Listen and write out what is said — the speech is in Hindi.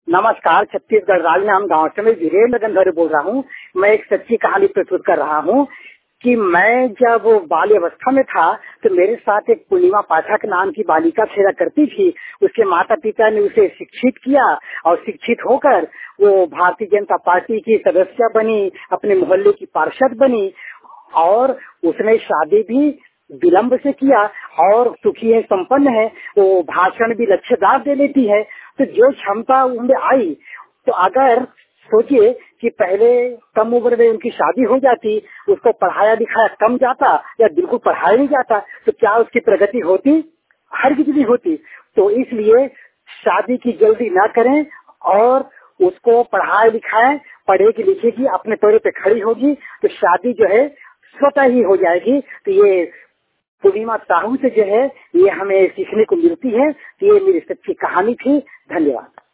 नमस्कार, छत्तीसगढ़ राजनाम गांव से मैं वीरेंद्र गंधर्व बोल रहा हूँ। मैं एक सच्ची कहानी प्रस्तुत कर रहा हूँ कि मैं जब बाल्यावस्था में था तो मेरे साथ एक पूर्णिमा पाठक नाम की बालिका खेला करती थी। उसके माता पिता ने उसे शिक्षित किया और शिक्षित होकर वो भारतीय जनता पार्टी की सदस्य बनी, अपने मोहल्ले की पार्षद बनी और उसने शादी भी विलम्ब से किया और सुखी है, संपन्न है। वो भाषण भी लच्छेदार दे लेती है। तो जो क्षमता उनमें आई, तो अगर सोचिए कि पहले कम उम्र में उनकी शादी हो जाती, उसको पढ़ाया लिखाया कम जाता या बिल्कुल पढ़ाया नहीं जाता, तो क्या उसकी प्रगति होती? हर किसी की होती। तो इसलिए शादी की जल्दी ना करें और उसको पढ़ाए लिखाएं, पढ़ेगी लिखेगी, अपने पैरों पे खड़ी होगी तो शादी जो है स्वतः ही हो जाएगी। तो ये पूर्णिमा साहू से जो है ये हमें सीखने को मिलती है। तो ये मेरी सच्ची कहानी थी। धन्यवाद।